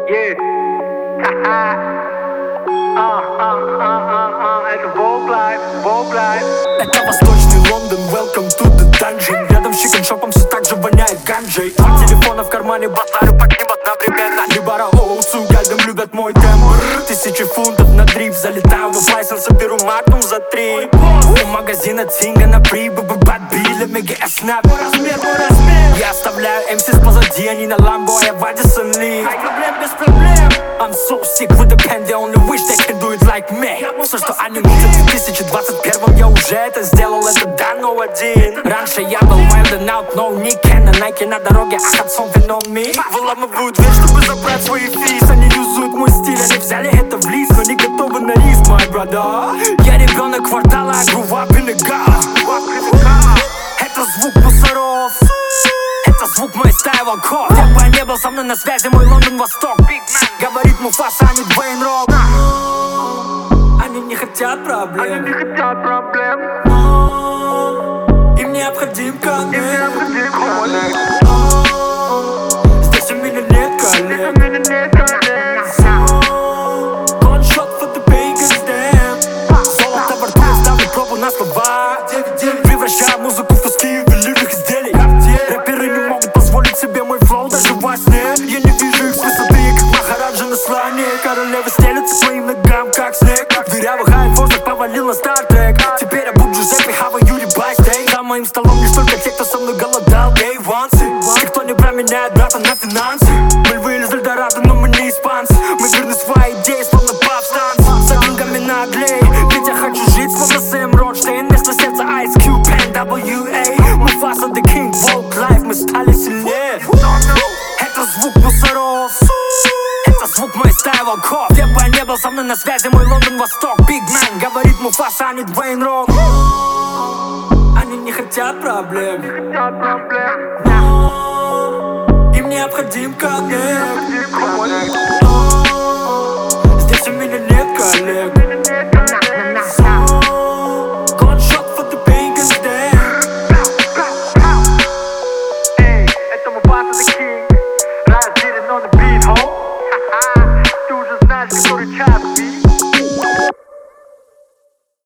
Yeah. Это Vogue Life. Это восточный Лондон, welcome to the dungeon. Рядом с чикен-шопом все так же воняет ганджей. Два телефона в кармане, батарю погиб одновременно. Либо Роуцу, гальдом любят мой тембр. 1000 фунтов на дрип, залетаю в Лайсон, соберу магнум за 3. У магазина Тинга на прибыль, подбили МГС на мой размер. Я оставляю МСС позади, они на Ламбо, а я в Addison Lee. Без проблем. I'm so sick with the pen, they only wish they can do it like me. Все, что они видят в 2021, я уже это сделал, это дано один. Раньше я был wild and out, но Nick на Nike на дороге, а отцом вином ми. Выламывают дверь, чтобы забрать свои физ. Они юзуют мой стиль, они взяли это в лист, но не готовы на риск, my brother. Я ребенок квартала, I grew up in the God. Это звук мусоров, это звук моей стаи волков. Где бы я не был, со мной на связи мой Лондон Восток. Говорит Муфаса, а не Двейн Рок. Они не хотят проблем. Им необходим коннект. Здесь у меня нет коллег. One shot for the Vegas Dam. Золото во рту, я ставлю пробу на слова. Превращаю музыку в куски великих изделий. Рэперы не могут позволить себе мой флоу даже во сне. Я не вижу их с высоты, как Махараджа на слоне. Королевы стелются к моим ногам, как снег. В дырявых айфорсах повалил на стартрек. Теперь я буду Джузеппе, хаваю Юрий Байстей. За моим столом лишь только те, кто со мной голодал day one. Те, кто не променяет брата на финансы. Мы львы из Эльдорадо, но мы не испанцы. Мы верны своей идее, словно повстанцы. За деньгами наглей, ведь я хочу жить, словно Сэм Ротштейн. Вместо сердца Ice Cube, NWA. Муфаса, the king, Vogue Life, мы стали сильнее. Это звук мусоров, это звук моей стаи волков. Где бы я не был, со мной на связи мой Лондон Восток. Big Man, говорит Муфаса, а не Двейн Рок. Они не хотят проблем, им необходим коннект.